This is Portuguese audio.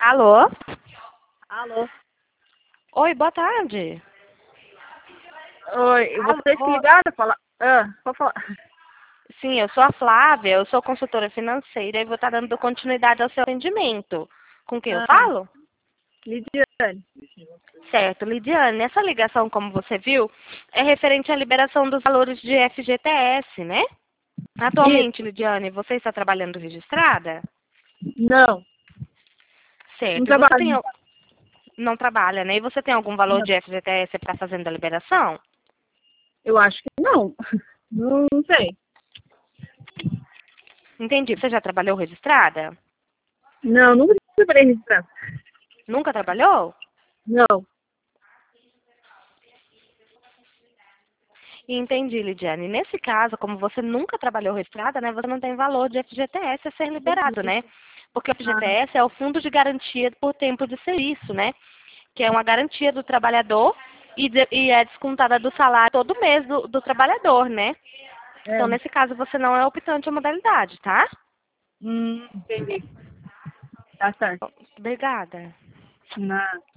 Alô? Alô? Oi, boa tarde. Oi, vocês que Alô? ligaram? Pode falar. Sim, eu sou a Flávia, eu sou consultora financeira e vou estar dando continuidade ao seu atendimento. Com quem eu Ah, falo? Lidiane. Certo, Lidiane, essa ligação, como você viu, é referente à liberação dos valores de FGTS, né? Atualmente, Isso. Lidiane, você está trabalhando registrada? Não, não Certo. E você tem, trabalho. não trabalha, né? E você tem algum valor Não. de FGTS para fazendo a liberação? Eu acho que não. Não sei. Entendi. Você já trabalhou registrada? Não, nunca trabalhei registrado. Nunca trabalhou? Não. Entendi, Lidiane. Nesse caso, como você nunca trabalhou registrada, né, você não tem valor de FGTS a ser liberado, né? Porque o Ah, FGTS é o Fundo de Garantia por Tempo de Serviço, né? Que é uma garantia do trabalhador e é descontada do salário todo mês do trabalhador, né? é. Então, nesse caso, você não é optante à modalidade, tá? Entendi. Tá certo. Obrigada. Não.